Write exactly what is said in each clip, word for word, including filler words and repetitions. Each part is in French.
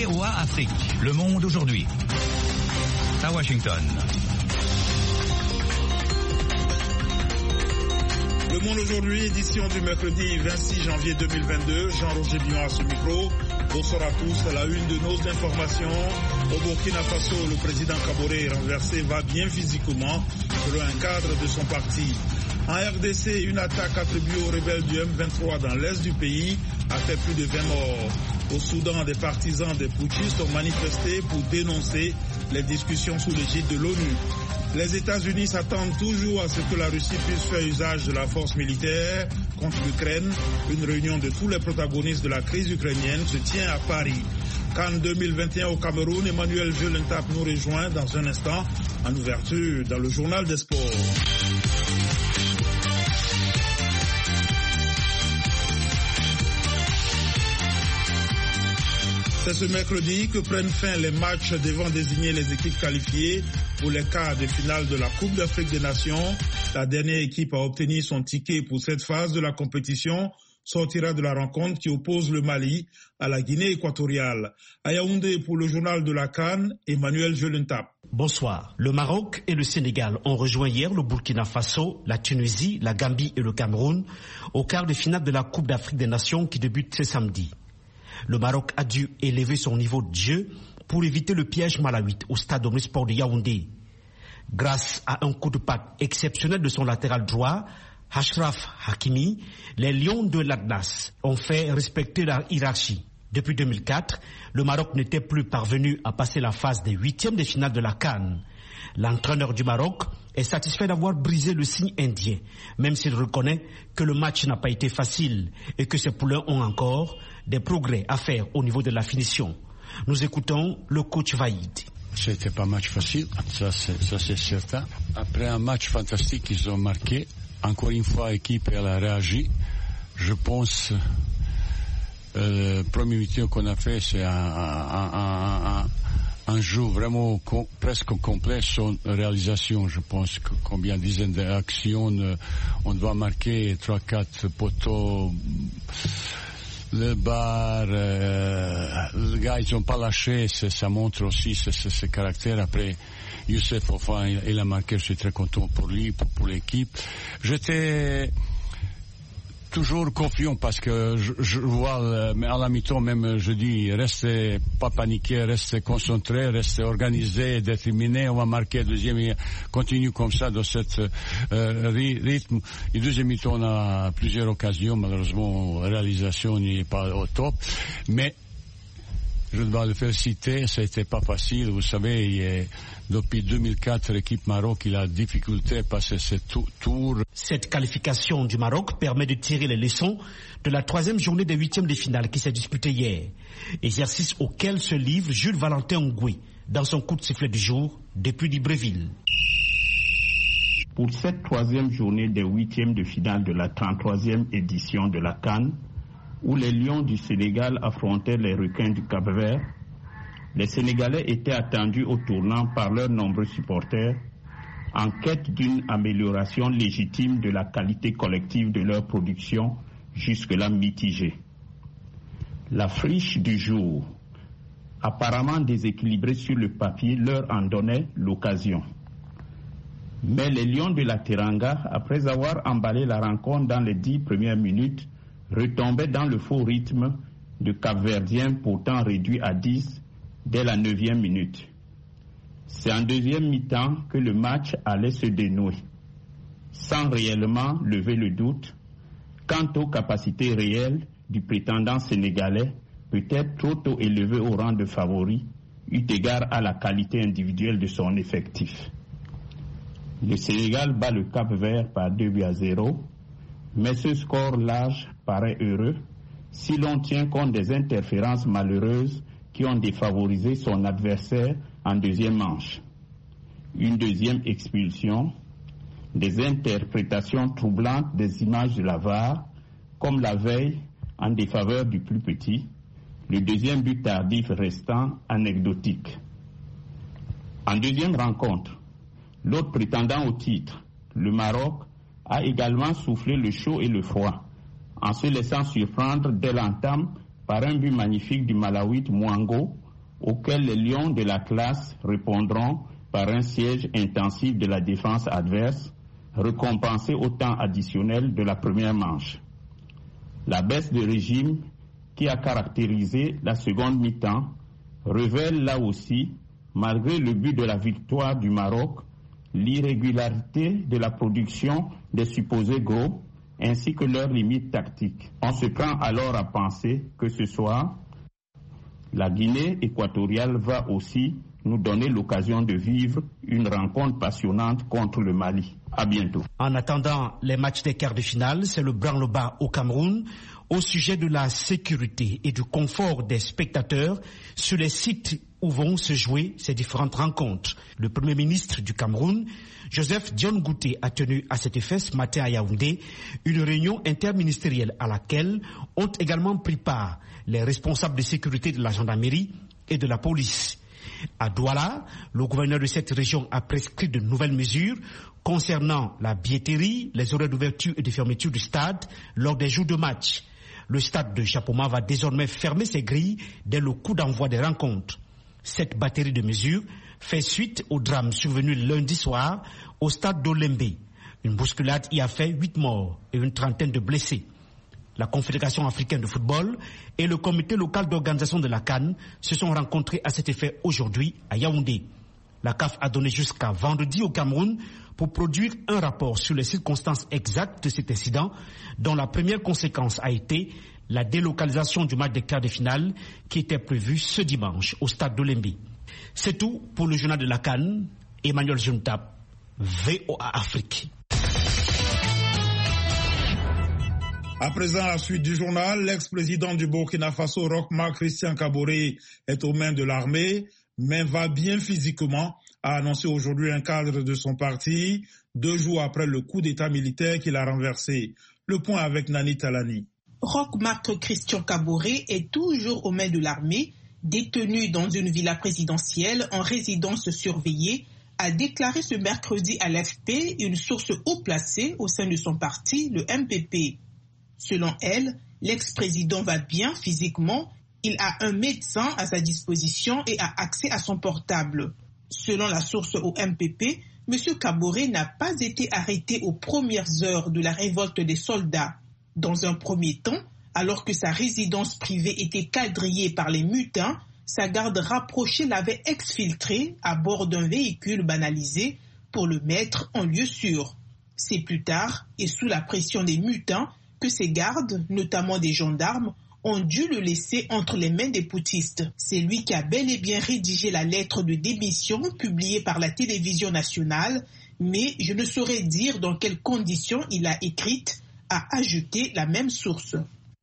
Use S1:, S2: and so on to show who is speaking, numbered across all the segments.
S1: V O A Afrique. Le monde aujourd'hui. À Washington.
S2: Le Monde aujourd'hui, édition du mercredi vingt-six janvier deux mille vingt-deux. Jean-Roger Bion à ce micro. Bonsoir à tous. À la une de nos informations, au Burkina Faso, le président Kaboré renversé va bien physiquement selon un cadre de son parti. En R D C, une attaque attribuée aux rebelles du M vingt-trois dans l'est du pays a fait plus de vingt morts. Au Soudan, des partisans des putschistes ont manifesté pour dénoncer les discussions sous l'égide de l'ONU. Les États-Unis s'attendent toujours à ce que la Russie puisse faire usage de la force militaire contre l'Ukraine. Une réunion de tous les protagonistes de la crise ukrainienne se tient à Paris. Cannes deux mille vingt et un au Cameroun, Emmanuel Jelentap nous rejoint dans un instant en ouverture dans le journal des sports. C'est ce mercredi que prennent fin les matchs devant désigner les équipes qualifiées pour les quarts de finale de la Coupe d'Afrique des Nations. La dernière équipe à obtenir son ticket pour cette phase de la compétition sortira de la rencontre qui oppose le Mali à la Guinée équatoriale. À Yaoundé pour le journal de la Cannes, Emmanuel Jelentap.
S3: Bonsoir. Le Maroc et le Sénégal ont rejoint hier le Burkina Faso, la Tunisie, la Gambie et le Cameroun au quart de finale de la Coupe d'Afrique des Nations qui débute ce samedi. Le Maroc a dû élever son niveau de jeu pour éviter le piège malawite au stade omnisport de Yaoundé. Grâce à un coup de patte exceptionnel de son latéral droit, Achraf Hakimi, les Lions de l'Atlas ont fait respecter la hiérarchie. Depuis deux mille quatre, le Maroc n'était plus parvenu à passer la phase des huitièmes de finale de la CAN. L'entraîneur du Maroc est satisfait d'avoir brisé le signe indien, même s'il reconnaît que le match n'a pas été facile et que ses poulains ont encore des progrès à faire au niveau de la finition. Nous écoutons le coach Vaïd.
S4: C'était pas un match facile, ça c'est, ça c'est certain. Après un match fantastique qu'ils ont marqué, encore une fois l'équipe elle a réagi. Je pense euh, le premier mi-temps qu'on a fait c'est un, un, un, un, un jeu vraiment com- presque complet sans réalisation. Je pense que combien de dizaines d'actions euh, on doit marquer trois quatre poteaux. Le bar, euh, les gars ils n'ont pas lâché, c'est, ça montre aussi ce, ce, ce caractère. Après, Youssef enfin il, il a marqué, je suis très content pour lui, pour, pour l'équipe. J'étais toujours confiant parce que je, je vois, mais à la mi-temps même, je dis, restez pas paniqués, restez concentrés, restez organisés, déterminés, on va marquer le deuxième, et continue comme ça dans cet euh, rythme. Le deuxième mi-temps, on a plusieurs occasions, malheureusement, la réalisation n'est pas au top, mais je dois le féliciter, ça n'était pas facile, vous savez, il est, depuis deux mille quatre, l'équipe Maroc, il a difficulté à passer ce tour.
S3: Cette qualification du Maroc permet de tirer les leçons de la troisième journée des huitièmes de finale qui s'est disputée hier. Exercice auquel se livre Jules Valentin Ngoué dans son coup de sifflet du jour depuis Libreville.
S5: Pour cette troisième journée des huitièmes de finale de la trente-troisième édition de la CAN, où les Lions du Sénégal affrontaient les Requins du Cap-Vert, les Sénégalais étaient attendus au tournant par leurs nombreux supporters en quête d'une amélioration légitime de la qualité collective de leur production, jusque-là mitigée. La friche du jour, apparemment déséquilibrée sur le papier, leur en donnait l'occasion. Mais les Lions de la Teranga, après avoir emballé la rencontre dans les dix premières minutes, retombaient dans le faux rythme de Cap-Verdiens pourtant réduit à dix dès la neuvième minute. C'est en deuxième mi-temps que le match allait se dénouer, sans réellement lever le doute quant aux capacités réelles du prétendant sénégalais, peut-être trop tôt élevé au rang de favori, eu égard à la qualité individuelle de son effectif. Le Sénégal bat le Cap-Vert par deux buts à zéro, mais ce score large paraît heureux si l'on tient compte des interférences malheureuses qui ont défavorisé son adversaire en deuxième manche. Une deuxième expulsion, des interprétations troublantes des images de la V A R, comme la veille en défaveur du plus petit, le deuxième but tardif restant anecdotique. En deuxième rencontre, l'autre prétendant au titre, le Maroc, a également soufflé le chaud et le froid, en se laissant surprendre dès l'entame par un but magnifique du Malawite Mwango auxquels les Lions de la classe répondront par un siège intensif de la défense adverse, récompensé au temps additionnel de la première manche. La baisse de régime qui a caractérisé la seconde mi-temps révèle là aussi, malgré le but de la victoire du Maroc, l'irrégularité de la production des supposés gros ainsi que leurs limites tactiques. On se prend alors à penser que ce soir, la Guinée équatoriale va aussi nous donner l'occasion de vivre une rencontre passionnante contre le Mali. À bientôt.
S3: En attendant les matchs des quarts de finale, c'est le branle-bas au Cameroun au sujet de la sécurité et du confort des spectateurs sur les sites où vont se jouer ces différentes rencontres. Le Premier ministre du Cameroun, Joseph Dione Ngouté, a tenu à cet effet ce matin à Yaoundé une réunion interministérielle à laquelle ont également pris part les responsables de sécurité de la gendarmerie et de la police. À Douala, le gouverneur de cette région a prescrit de nouvelles mesures concernant la billetterie, les horaires d'ouverture et de fermeture du stade lors des jours de match. Le stade de Chapoma va désormais fermer ses grilles dès le coup d'envoi des rencontres. Cette batterie de mesures fait suite au drame survenu lundi soir au stade d'Olembe. Une bousculade y a fait huit morts et une trentaine de blessés. La Confédération africaine de football et le comité local d'organisation de la CAN se sont rencontrés à cet effet aujourd'hui à Yaoundé. La C A F a donné jusqu'à vendredi au Cameroun pour produire un rapport sur les circonstances exactes de cet incident, dont la première conséquence a été la délocalisation du match des quarts de finale qui était prévu ce dimanche au stade d'Olembe. C'est tout pour le journal de la CAN. Emmanuel Juntap, V O A Afrique.
S2: À présent, la suite du journal, l'ex-président du Burkina Faso, Roch-Marc Christian Kaboré, est aux mains de l'armée, mais va bien physiquement, a annoncé aujourd'hui un cadre de son parti, deux jours après le coup d'état militaire qu'il a renversé. Le point avec Nani Talani.
S6: Roch-Marc Christian Kaboré est toujours aux mains de l'armée, détenu dans une villa présidentielle en résidence surveillée, a déclaré ce mercredi à l'A F P une source haut placée au sein de son parti, le M P P. Selon elle, l'ex-président va bien physiquement, il a un médecin à sa disposition et a accès à son portable. Selon la source au M P P, M. Kaboré n'a pas été arrêté aux premières heures de la révolte des soldats. Dans un premier temps, alors que sa résidence privée était quadrillée par les mutins, sa garde rapprochée l'avait exfiltré à bord d'un véhicule banalisé pour le mettre en lieu sûr. C'est plus tard, et sous la pression des mutins, que ses gardes, notamment des gendarmes, ont dû le laisser entre les mains des putschistes. C'est lui qui a bel et bien rédigé la lettre de démission publiée par la télévision nationale, mais je ne saurais dire dans quelles conditions il a écrite, a ajouté la même source.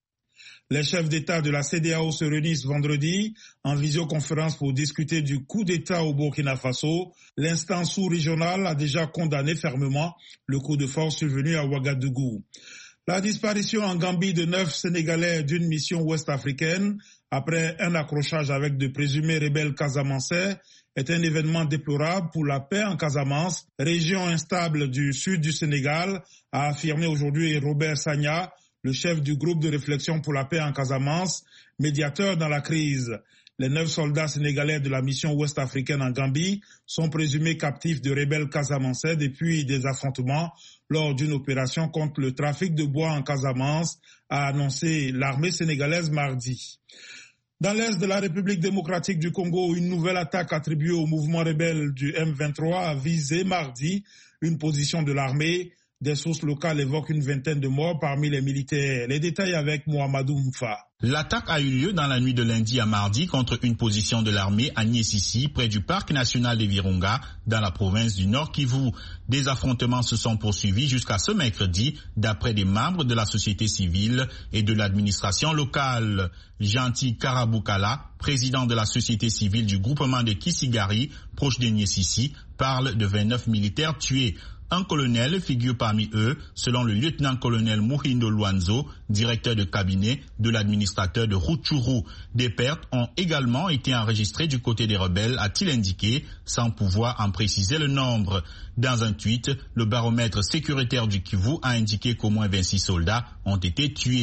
S2: Les chefs d'État de la C D A O se réunissent vendredi en visioconférence pour discuter du coup d'État au Burkina Faso. L'instance sous-régionale a déjà condamné fermement le coup de force survenu à Ouagadougou. La disparition en Gambie de neuf Sénégalais d'une mission ouest-africaine après un accrochage avec de présumés rebelles casamançais est un événement déplorable pour la paix en Casamance, région instable du sud du Sénégal, a affirmé aujourd'hui Robert Sagna, le chef du groupe de réflexion pour la paix en Casamance, médiateur dans la crise. Les neuf soldats sénégalais de la mission ouest-africaine en Gambie sont présumés captifs de rebelles casamançais depuis des affrontements lors d'une opération contre le trafic de bois en Casamance, a annoncé l'armée sénégalaise mardi. Dans l'est de la République démocratique du Congo, une nouvelle attaque attribuée au mouvement rebelle du M vingt-trois a visé mardi une position de l'armée. Des sources locales évoquent une vingtaine de morts parmi les militaires. Les détails avec Mohamedou Moufa.
S1: L'attaque a eu lieu dans la nuit de lundi à mardi contre une position de l'armée à Niessissi, près du parc national des Virunga, dans la province du Nord Kivu. Des affrontements se sont poursuivis jusqu'à ce mercredi, d'après des membres de la société civile et de l'administration locale. Gentil Karabukala, président de la société civile du groupement de Kisigari, proche de Niessissi, parle de vingt-neuf militaires tués. Un colonel figure parmi eux, selon le lieutenant-colonel Muhindo Luanzo, directeur de cabinet de l'administrateur de Rutshuru. Des pertes ont également été enregistrées du côté des rebelles, a-t-il indiqué, sans pouvoir en préciser le nombre. Dans un tweet, le baromètre sécuritaire du Kivu a indiqué qu'au moins vingt-six soldats ont été tués.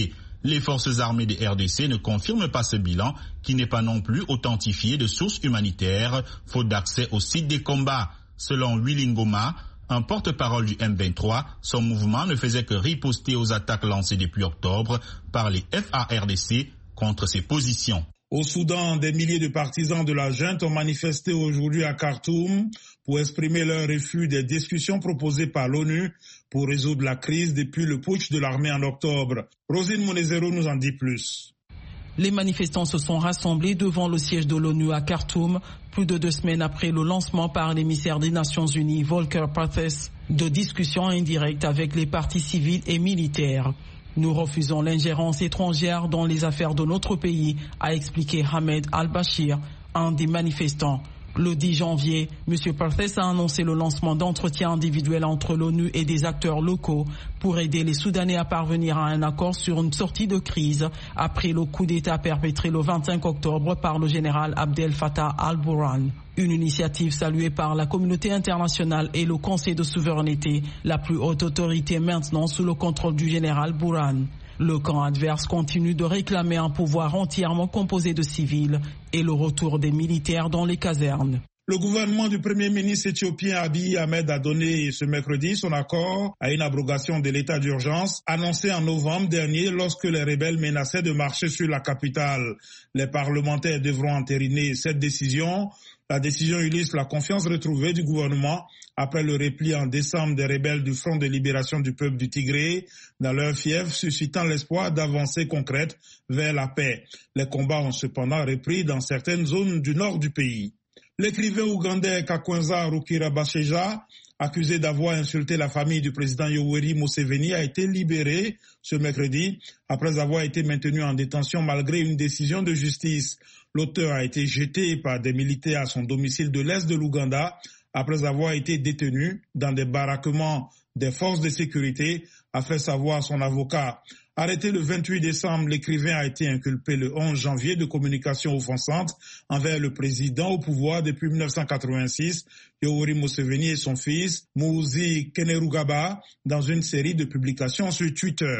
S1: Les forces armées des R D C ne confirment pas ce bilan, qui n'est pas non plus authentifié de sources humanitaires, faute d'accès au site des combats. Selon Willy Ngoma, un porte-parole du M vingt-trois, son mouvement ne faisait que riposter aux attaques lancées depuis octobre par les F A R D C contre ses positions.
S2: Au Soudan, des milliers de partisans de la junte ont manifesté aujourd'hui à Khartoum pour exprimer leur refus des discussions proposées par l'ONU pour résoudre la crise depuis le putsch de l'armée en octobre. Rosine Monezero nous en dit plus.
S7: Les manifestants se sont rassemblés devant le siège de l'ONU à Khartoum, plus de deux semaines après le lancement par l'émissaire des Nations Unies, Volker Perthes, de discussions indirectes avec les partis civils et militaires. Nous refusons l'ingérence étrangère dans les affaires de notre pays, a expliqué Ahmed Al-Bashir, un des manifestants. Le dix janvier, M. Perthes a annoncé le lancement d'entretiens individuels entre l'ONU et des acteurs locaux pour aider les Soudanais à parvenir à un accord sur une sortie de crise après le coup d'État perpétré le vingt-cinq octobre par le général Abdel Fattah al-Burhan. Une initiative saluée par la communauté internationale et le Conseil de souveraineté, la plus haute autorité maintenant sous le contrôle du général Burhan. Le camp adverse continue de réclamer un pouvoir entièrement composé de civils et le retour des militaires dans les casernes.
S2: Le gouvernement du Premier ministre éthiopien Abiy Ahmed a donné ce mercredi son accord à une abrogation de l'état d'urgence annoncé en novembre dernier lorsque les rebelles menaçaient de marcher sur la capitale. Les parlementaires devront entériner cette décision. La décision illustre la confiance retrouvée du gouvernement après le repli en décembre des rebelles du Front de libération du peuple du Tigré dans leur fief, suscitant l'espoir d'avancées concrètes vers la paix. Les combats ont cependant repris dans certaines zones du nord du pays. L'écrivain ougandais Kakwenza Rukirabasheja, accusé d'avoir insulté la famille du président Yoweri Museveni, a été libéré ce mercredi après avoir été maintenu en détention malgré une décision de justice. L'auteur a été jeté par des militaires à son domicile de l'Est de l'Ouganda après avoir été détenu dans des baraquements des forces de sécurité, a fait savoir son avocat. Arrêté le vingt-huit décembre, l'écrivain a été inculpé le onze janvier de communication offensante envers le président au pouvoir depuis mille neuf cent quatre-vingt-six, Yoweri Museveni et son fils, Muhoozi Kainerugaba, dans une série de publications sur Twitter.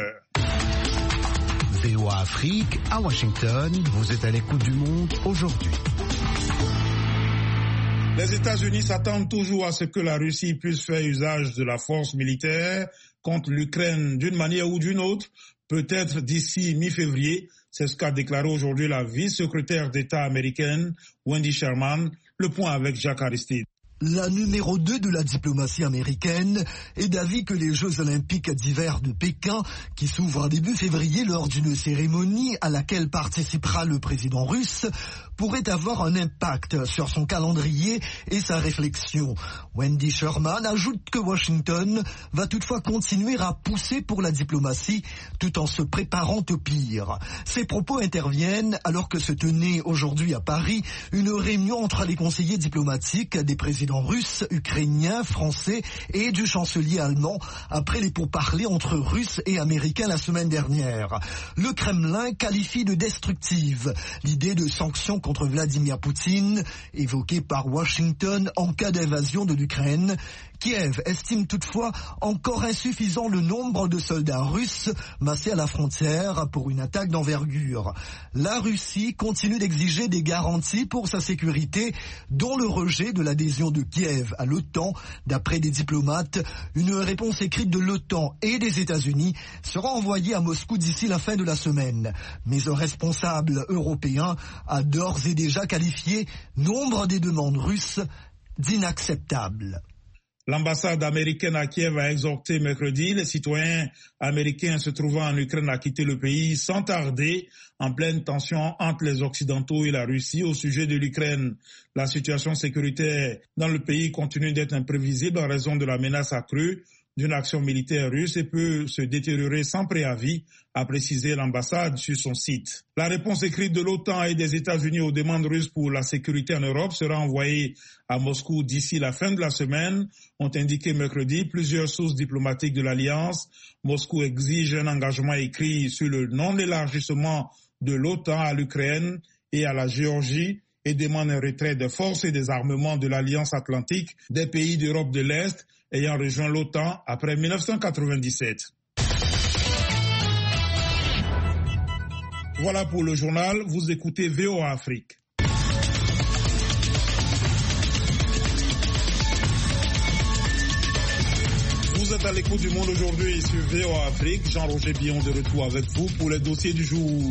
S8: V O A Afrique, à Washington, vous êtes à l'écoute du monde aujourd'hui.
S2: Les États-Unis s'attendent toujours à ce que la Russie puisse faire usage de la force militaire contre l'Ukraine d'une manière ou d'une autre, peut-être d'ici mi-février. C'est ce qu'a déclaré aujourd'hui la vice-secrétaire d'État américaine, Wendy Sherman. Le point avec Jacques Aristide.
S9: La numéro deux de la diplomatie américaine est d'avis que les Jeux olympiques d'hiver de Pékin, qui s'ouvrent début février lors d'une cérémonie à laquelle participera le président russe, pourrait avoir un impact sur son calendrier et sa réflexion. Wendy Sherman ajoute que Washington va toutefois continuer à pousser pour la diplomatie tout en se préparant au pire. Ces propos interviennent alors que se tenait aujourd'hui à Paris une réunion entre les conseillers diplomatiques des présidents russes, ukrainiens, français et du chancelier allemand après les pourparlers entre Russes et Américains la semaine dernière. Le Kremlin qualifie de destructive l'idée de sanctions contre Vladimir Poutine, évoquée par Washington en cas d'invasion de l'Ukraine. Kiev estime toutefois encore insuffisant le nombre de soldats russes massés à la frontière pour une attaque d'envergure. La Russie continue d'exiger des garanties pour sa sécurité, dont le rejet de l'adhésion de Kiev à l'OTAN. D'après des diplomates, une réponse écrite de l'OTAN et des États-Unis sera envoyée à Moscou d'ici la fin de la semaine. Mais un responsable européen a d'ores et déjà qualifié nombre des demandes russes d'inacceptables.
S2: L'ambassade américaine à Kiev a exhorté mercredi les citoyens américains se trouvant en Ukraine à quitter le pays sans tarder, en pleine tension entre les Occidentaux et la Russie au sujet de l'Ukraine. La situation sécuritaire dans le pays continue d'être imprévisible en raison de la menace accrue d'une action militaire russe et peut se détériorer sans préavis, a précisé l'ambassade sur son site. La réponse écrite de l'OTAN et des États-Unis aux demandes russes pour la sécurité en Europe sera envoyée à Moscou d'ici la fin de la semaine, ont indiqué mercredi plusieurs sources diplomatiques de l'Alliance. Moscou exige un engagement écrit sur le non-élargissement de l'OTAN à l'Ukraine et à la Géorgie et demande un retrait des forces et des armements de l'Alliance Atlantique des pays d'Europe de l'Est ayant rejoint l'OTAN après mille neuf cent quatre-vingt-dix-sept. Voilà pour le journal, vous écoutez V O A Afrique. Vous êtes à l'écoute du monde aujourd'hui sur V O A Afrique. Jean-Roger Billon de retour avec vous pour les dossiers du jour.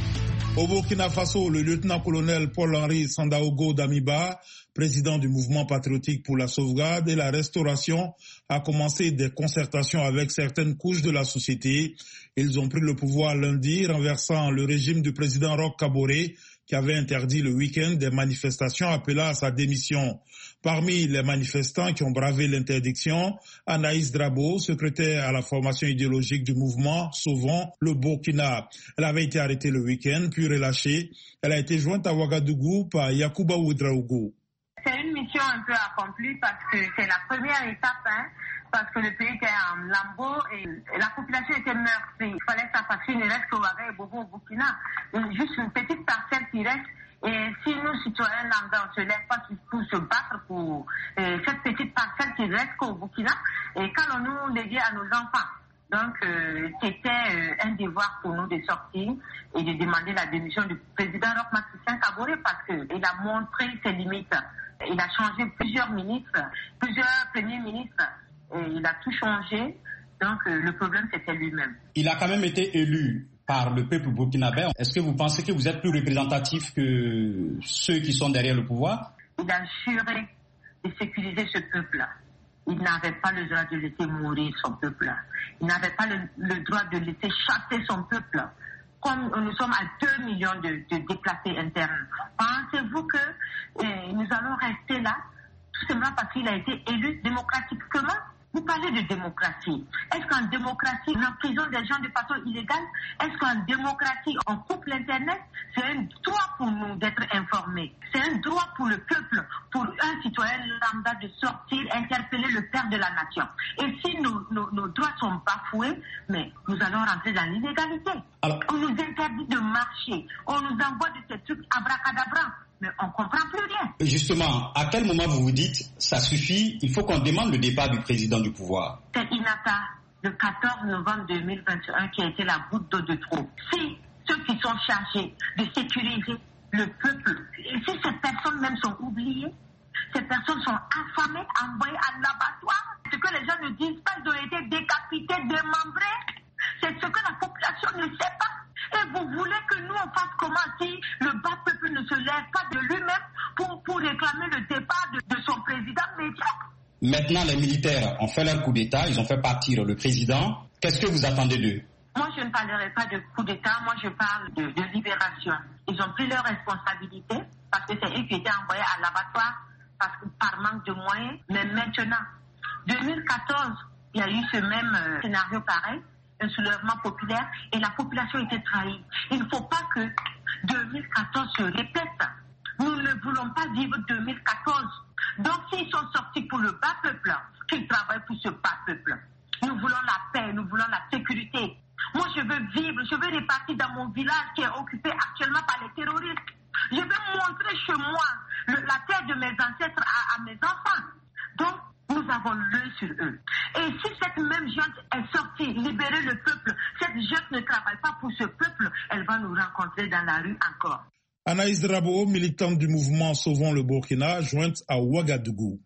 S2: Au Burkina Faso, le lieutenant-colonel Paul-Henri Sandaogo Damiba, président du mouvement patriotique pour la sauvegarde et la restauration, a commencé des concertations avec certaines couches de la société. Ils ont pris le pouvoir lundi, renversant le régime du président Roch Kaboré, qui avait interdit le week-end des manifestations appelant à sa démission. Parmi les manifestants qui ont bravé l'interdiction, Anaïs Drabo, secrétaire à la formation idéologique du mouvement Sauvons le Burkina. Elle avait été arrêtée le week-end, puis relâchée. Elle a été jointe à Ouagadougou par Yacouba Ouedraogo.
S10: C'est une mission un peu accomplie parce que c'est la première étape, hein, parce que le pays était en lambeaux et la population était meurtrie. Il fallait s'affranchir, il ne reste qu'Ouaga et Bobo au Burkina. Juste une petite parcelle qui reste. Et si nous, citoyens lambda, on ne se lève pas pour se battre pour euh, cette petite parcelle qui reste qu'au Burkina, et qu'allons-nous léguer à nos enfants? Donc, euh, c'était euh, un devoir pour nous de sortir et de demander la démission du président Roch Marc Christian Kaboré parce qu'il a montré ses limites. Il a changé plusieurs ministres, plusieurs premiers ministres, et il a tout changé. Donc, euh, le problème, c'était lui-même.
S11: Il a quand même été élu par le peuple burkinabé. Est-ce que vous pensez que vous êtes plus représentatif que ceux qui sont derrière le pouvoir?
S10: Il a juré de sécuriser ce peuple-là. Il n'avait pas le droit de laisser mourir son peuple. Il n'avait pas le, le droit de laisser chasser son peuple. Comme nous sommes à deux millions de, de déplacés internes, pensez-vous que eh, nous allons rester là tout simplement parce qu'il a été élu démocratiquement? Vous parlez de démocratie. Est-ce qu'en démocratie, on emprisonne des gens de façon illégale? Est-ce qu'en démocratie, on coupe l'Internet? C'est un droit pour nous d'être informés. C'est un droit pour le peuple, pour un citoyen lambda de sortir, interpeller le père de la nation. Et si nos, nos, nos droits sont bafoués, mais nous allons rentrer dans l'illégalité. Alors, on nous interdit de marcher. On nous envoie de ces trucs abracadabra. Mais on ne comprend plus rien.
S11: Justement, à quel moment vous vous dites, ça suffit, il faut qu'on demande le départ du président du pouvoir?
S10: C'est Inata, le quatorze novembre deux mille vingt et un, qui a été la goutte d'eau de trop. Si ceux qui sont chargés de sécuriser le peuple, et si ces personnes même sont oubliées, ces personnes sont affamées, envoyées à l'abattoir, ce que les gens ne disent pas, ils ont été décapités, démembrés, c'est ce que la population ne sait pas. Et vous voulez que nous on fasse comment si le bas peuple ne se lève pas de lui-même pour, pour réclamer le départ de, de son président médiocre?
S11: Maintenant, les militaires ont fait leur coup d'État, ils ont fait partir le président. Qu'est-ce que vous attendez d'eux?
S10: Moi, je ne parlerai pas de coup d'État, moi je parle de, de libération. Ils ont pris leurs responsabilités parce que c'est eux qui étaient envoyés à l'abattoir parce que, par manque de moyens. Mais maintenant, deux mille quatorze, il y a eu ce même euh, scénario pareil. Un soulèvement populaire et la population était trahie. Il ne faut pas que deux mille quatorze se répète. Nous ne voulons pas vivre deux mille quatorze. Donc s'ils sont sortis pour le bas peuple, qu'ils travaillent pour ce bas peuple. Nous voulons la paix, nous voulons la sécurité. Moi je veux vivre, je veux repartir dans mon village qui est occupé actuellement par les terroristes. Je veux montrer chez moi le, la terre de mes ancêtres à, à mes enfants. Donc nous avons l'œil sur eux. Et si cette même junte est sortie, libérer le peuple, cette junte ne travaille pas pour ce peuple, elle va nous rencontrer dans la rue encore.
S2: Anaïs Drabo, militante du mouvement Sauvons le Burkina, jointe à Ouagadougou.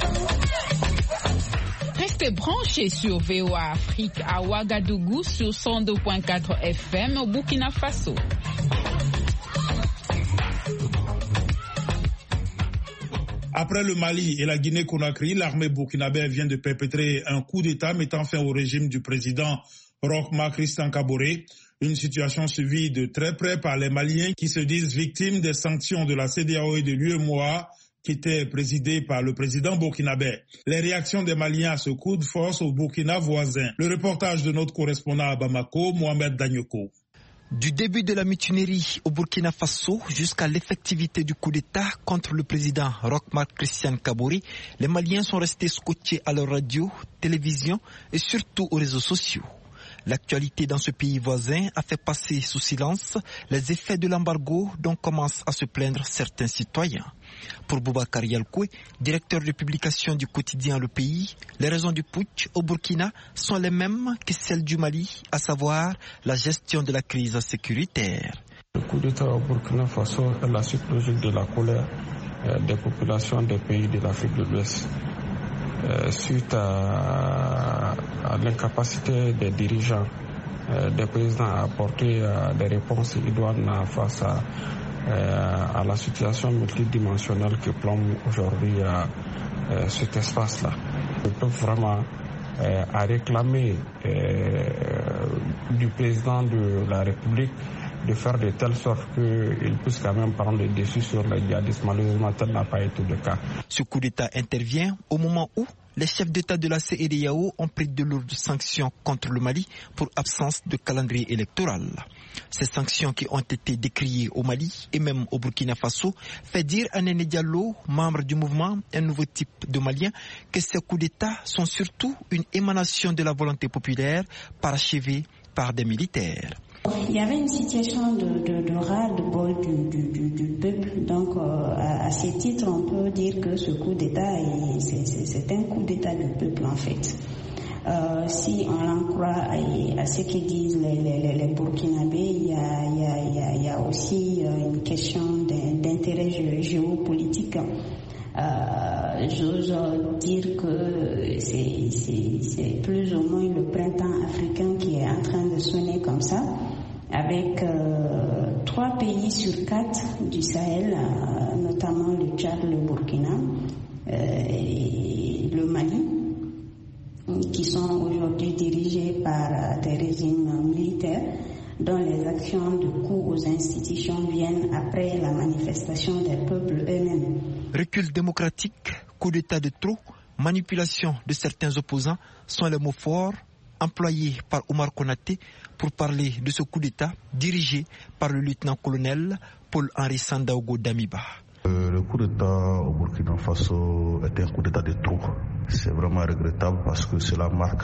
S12: Restez branchés sur V O A Afrique à Ouagadougou sur cent deux virgule quatre F M au Burkina Faso.
S2: Après le Mali et la Guinée-Conakry, l'armée burkinabé vient de perpétrer un coup d'État mettant fin au régime du président Roch Marc Christian Kaboré, une situation suivie de très près par les Maliens qui se disent victimes des sanctions de la C E D E A O et de l'U E M O A qui étaient présidées par le président burkinabé. Les réactions des Maliens à ce coup de force au Burkina voisin. Le reportage de notre correspondant à Bamako, Mohamed Danyoko.
S13: Du début de la mutinerie au Burkina Faso jusqu'à l'effectivité du coup d'État contre le président Roch Marc Christian Kaboré, les Maliens sont restés scotchés à leur radio, télévision et surtout aux réseaux sociaux. L'actualité dans ce pays voisin a fait passer sous silence les effets de l'embargo dont commencent à se plaindre certains citoyens. Pour Boubacar Yalkoué, directeur de publication du quotidien Le Pays, les raisons du putsch au Burkina sont les mêmes que celles du Mali, à savoir la gestion de la crise sécuritaire.
S14: Le coup d'État au Burkina Faso est la suite logique de la colère euh, des populations des pays de l'Afrique de l'Ouest. Euh, suite à, à l'incapacité des dirigeants, euh, des présidents à apporter euh, des réponses idoines face à, euh, à la situation multidimensionnelle que plombe aujourd'hui euh, euh, cet espace-là. Ils peuvent vraiment euh, à réclamer euh, du président de la République de faire de telle sorte qu'il puisse quand même prendre le dessus sur les djihadistes. Malheureusement, tel n'a pas été le cas.
S13: Ce coup d'État intervient au moment où les chefs d'État de la C E D E A O ont pris de lourdes sanctions contre le Mali pour absence de calendrier électoral. Ces sanctions qui ont été décriées au Mali et même au Burkina Faso fait dire à Néné Diallo, membre du mouvement Un Nouveau Type de Malien, que ces coups d'État sont surtout une émanation de la volonté populaire parachevée par des militaires.
S15: Il y avait une situation de, de, de ras-le-bol du, du, du, du peuple. Donc, euh, à, à ce titre, on peut dire que ce coup d'État, c'est, c'est, c'est un coup d'État du peuple, en fait. Euh, si on en croit à, à ce que disent les, les, les Burkinabés, il y a, il y a, il y a, il y a aussi une question d'intérêt gé, géopolitique. Euh, j'ose dire que c'est, c'est, c'est plus ou moins le printemps africain qui est en train de sonner comme ça, avec euh, trois pays sur quatre du Sahel, euh, notamment le Tchad, le Burkina euh, et le Mali, qui sont aujourd'hui dirigés par des régimes militaires dont les actions de coups aux institutions viennent après la manifestation des peuples eux-mêmes.
S13: Recul démocratique, coup d'État de trop, manipulation de certains opposants sont les mots forts employés par Omar Konaté pour parler de ce coup d'État dirigé par le lieutenant-colonel Paul-Henri Sandaogo Damiba.
S16: Euh, le coup d'État au Burkina Faso est un coup d'État de trop. C'est vraiment regrettable parce que cela marque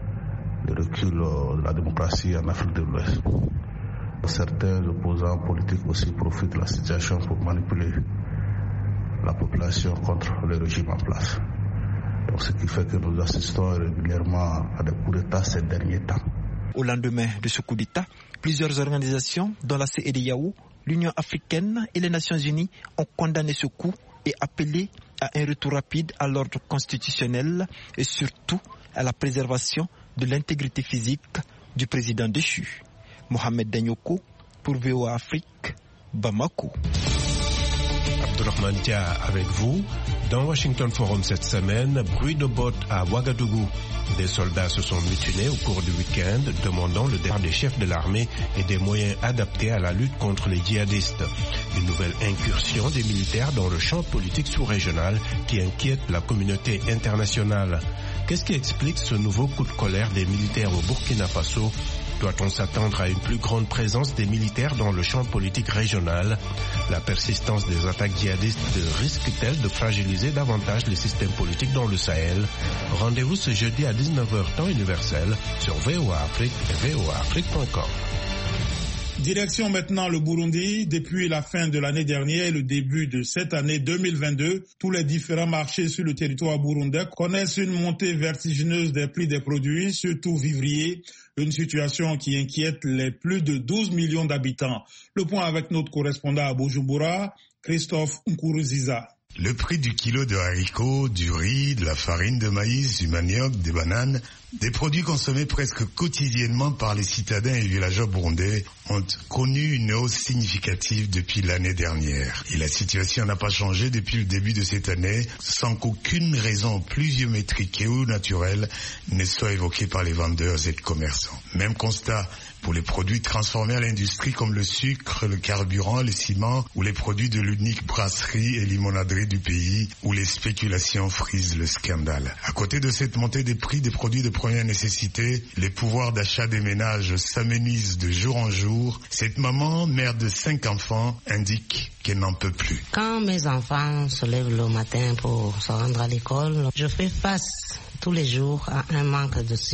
S16: le recul de la démocratie en Afrique de l'Ouest. Certains opposants politiques aussi profitent de la situation pour manipuler la population contre le régime en place. Donc, ce qui fait que nous assistons régulièrement à des coups d'État ces derniers temps.
S13: Au lendemain de ce coup d'État, plusieurs organisations, dont la C E D E A O, l'Union africaine et les Nations unies, ont condamné ce coup et appelé à un retour rapide à l'ordre constitutionnel et surtout à la préservation de l'intégrité physique du président déchu. Mohamed Danyoko pour V O A Afrique, Bamako.
S17: Abdourahmane Dia avec vous. Dans Washington Forum cette semaine, bruit de bottes à Ouagadougou. Des soldats se sont mutinés au cours du week-end, demandant le départ des chefs de l'armée et des moyens adaptés à la lutte contre les djihadistes. Une nouvelle incursion des militaires dans le champ politique sous-régional qui inquiète la communauté internationale. Qu'est-ce qui explique ce nouveau coup de colère des militaires au Burkina Faso? Doit-on s'attendre à une plus grande présence des militaires dans le champ politique régional? La persistance des attaques djihadistes risque-t-elle de fragiliser davantage les systèmes politiques dans le Sahel? Rendez-vous ce jeudi à dix-neuf heures temps universel sur V O A Afrique et V O A Afrique point com.
S2: Direction maintenant le Burundi. Depuis la fin de l'année dernière et le début de cette année deux mille vingt-deux, tous les différents marchés sur le territoire burundais connaissent une montée vertigineuse des prix des produits, surtout vivriers, une situation qui inquiète les plus de douze millions d'habitants. Le point avec notre correspondant à Bujumbura, Christophe Nkuruziza.
S18: Le prix du kilo de haricots, du riz, de la farine de maïs, du manioc, des bananes, des produits consommés presque quotidiennement par les citadins et villageois burundais ont connu une hausse significative depuis l'année dernière. Et la situation n'a pas changé depuis le début de cette année, sans qu'aucune raison pluviométrique ou naturelle ne soit évoquée par les vendeurs et les commerçants. Même constat pour les produits transformés à l'industrie comme le sucre, le carburant, le ciment ou les produits de l'unique brasserie et limonaderie du pays où les spéculations frisent le scandale. À côté de cette montée des prix des produits de première nécessité, les pouvoirs d'achat des ménages s'amenuisent de jour en jour. Cette maman, mère de cinq enfants, indique qu'elle n'en peut plus.
S19: Quand mes enfants se lèvent le matin pour se rendre à l'école, je fais face tous les jours à un manque de sucre,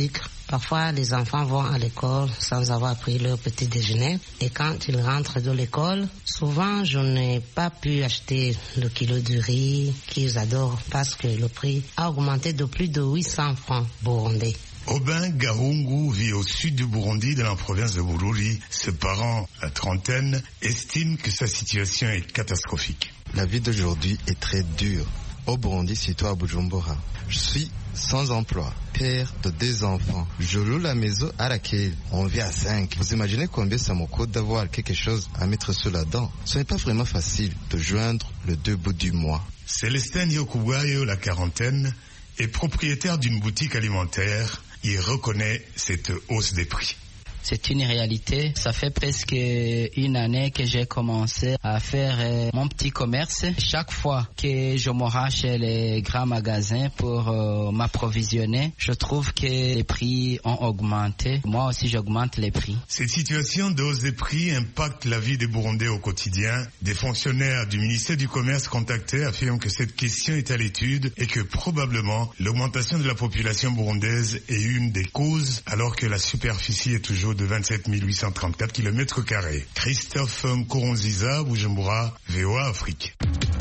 S19: Parfois, les enfants vont à l'école sans avoir pris leur petit déjeuner. Et quand ils rentrent de l'école, souvent, je n'ai pas pu acheter le kilo de riz qu'ils adorent parce que le prix a augmenté de plus de huit cents francs burundais.
S18: Aubin Garungu vit au sud du Burundi, dans la province de Bururi. Ses parents, la trentaine, estiment que sa situation est catastrophique.
S20: La vie d'aujourd'hui est très dure. Au Burundi, surtout à Bujumbura. Je suis sans emploi, père de deux enfants. Je loue la maison à laquelle on vit à cinq. Vous imaginez combien ça me coûte d'avoir quelque chose à mettre sur la dent? Ce n'est pas vraiment facile de joindre les deux bouts du mois.
S18: Célestin Yokubwayo, la quarantaine, est propriétaire d'une boutique alimentaire. Il reconnaît cette hausse des prix.
S21: C'est une réalité. Ça fait presque une année que j'ai commencé à faire euh, mon petit commerce. Chaque fois que je me rends chez les grands magasins pour euh, m'approvisionner, je trouve que les prix ont augmenté. Moi aussi, j'augmente les prix.
S18: Cette situation de hausse des prix impacte la vie des Burundais au quotidien. Des fonctionnaires du ministère du Commerce contactés affirment que cette question est à l'étude et que probablement l'augmentation de la population burundaise est une des causes alors que la superficie est toujours de vingt-sept mille huit cent trente-quatre kilomètres carrés. Christophe Nkurunziza, Bujumbura, V O A Afrique.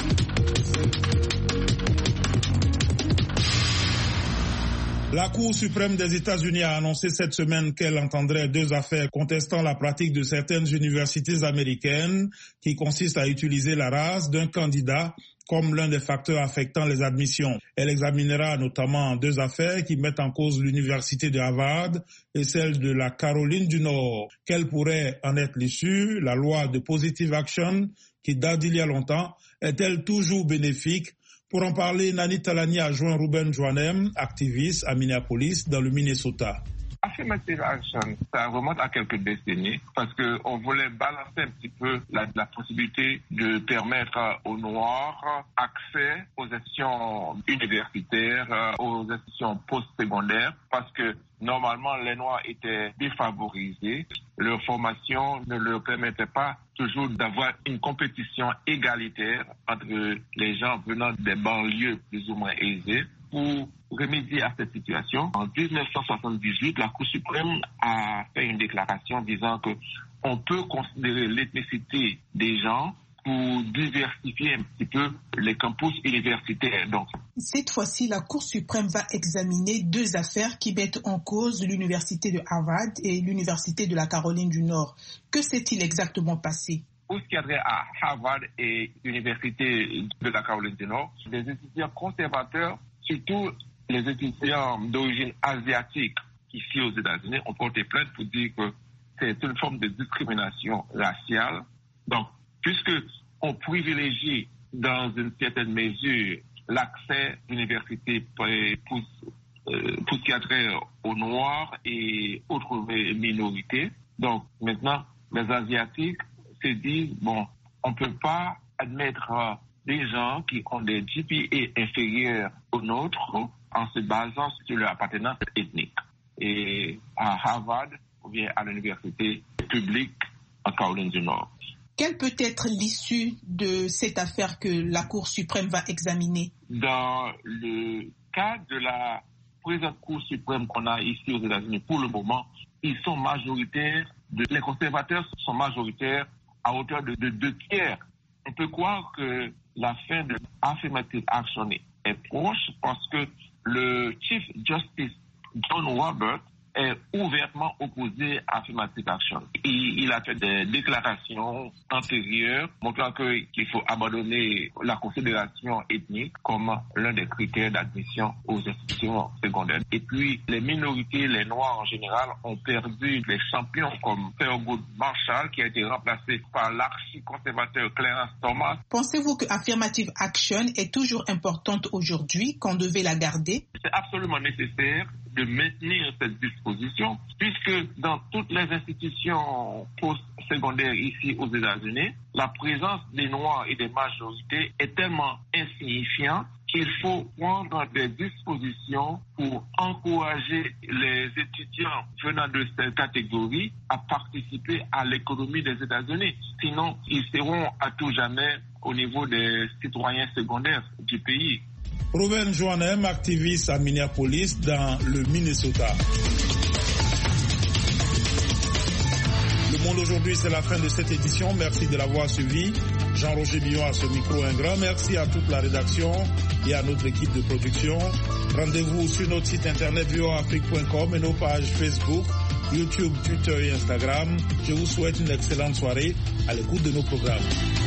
S2: La Cour suprême des États-Unis a annoncé cette semaine qu'elle entendrait deux affaires contestant la pratique de certaines universités américaines qui consistent à utiliser la race d'un candidat comme l'un des facteurs affectant les admissions. Elle examinera notamment deux affaires qui mettent en cause l'université de Harvard et celle de la Caroline du Nord. Quelle pourrait en être l'issue? La loi de Positive Action, qui date d'il y a longtemps, est-elle toujours bénéfique? Pour en parler, Nani Talani a joint Ruben Joannem, activiste à Minneapolis, dans le Minnesota.
S22: Affirmative action, ça remonte à quelques décennies parce qu'on voulait balancer un petit peu la, la possibilité de permettre aux Noirs accès aux institutions universitaires, aux institutions postsecondaires, parce que normalement les Noirs étaient défavorisés. Leur formation ne leur permettait pas toujours d'avoir une compétition égalitaire entre les gens venant des banlieues plus ou moins aisées. Pour remédier à cette situation, en dix-neuf cent soixante-dix-huit, la Cour suprême a fait une déclaration disant que on peut considérer l'ethnicité des gens pour diversifier un petit peu les campus universitaires. Donc,
S6: cette fois-ci, la Cour suprême va examiner deux affaires qui mettent en cause l'université de Harvard et l'université de la Caroline du Nord. Que s'est-il exactement passé?
S22: Pour ce qui a trait à Harvard et l'université de la Caroline du Nord, des étudiants conservateurs, surtout les étudiants d'origine asiatique ici aux États-Unis, ont porté plainte pour dire que c'est une forme de discrimination raciale. Donc, puisque on privilégie dans une certaine mesure l'accès à l'université pour, pour, euh, pour ce qui a trait aux Noirs et autres minorités, donc maintenant les Asiatiques se disent, bon, on ne peut pas admettre euh, des gens qui ont des G P A inférieurs aux nôtres en se basant sur leur appartenance ethnique. Et à Harvard ou bien à l'université publique en Caroline du Nord.
S6: Quelle peut être l'issue de cette affaire que la Cour suprême va examiner?
S22: Dans le cas de la présente Cour suprême qu'on a ici aux États-Unis, pour le moment, ils sont majoritaires, de, les conservateurs sont majoritaires à hauteur de, de deux tiers. On peut croire que la fin de Affirmative Action est proche parce que le Chief Justice John Roberts est ouvertement opposé à Affirmative Action. Il, il a fait des déclarations antérieures montrant que, qu'il faut abandonner la considération ethnique comme l'un des critères d'admission aux institutions secondaires. Et puis, les minorités, les Noirs en général, ont perdu des champions comme Thurgood Marshall, qui a été remplacé par l'archi-conservateur Clarence Thomas.
S6: Pensez-vous que Affirmative Action est toujours importante aujourd'hui, qu'on devait la garder?
S22: C'est absolument nécessaire de maintenir cette disposition, puisque dans toutes les institutions post-secondaires ici aux États-Unis, la présence des Noirs et des majorités est tellement insignifiante qu'il faut prendre des dispositions pour encourager les étudiants venant de cette catégorie à participer à l'économie des États-Unis. Sinon, ils seront à tout jamais au niveau des citoyens secondaires du pays.
S2: Ruben Joannem, activiste à Minneapolis, dans le Minnesota. Monde aujourd'hui, c'est la fin de cette édition. Merci de l'avoir suivi. Jean-Roger Billon à ce micro. Un grand merci à toute la rédaction et à notre équipe de production. Rendez-vous sur notre site internet v o a afrique point com et nos pages Facebook, YouTube, Twitter et Instagram. Je vous souhaite une excellente soirée à l'écoute de nos programmes.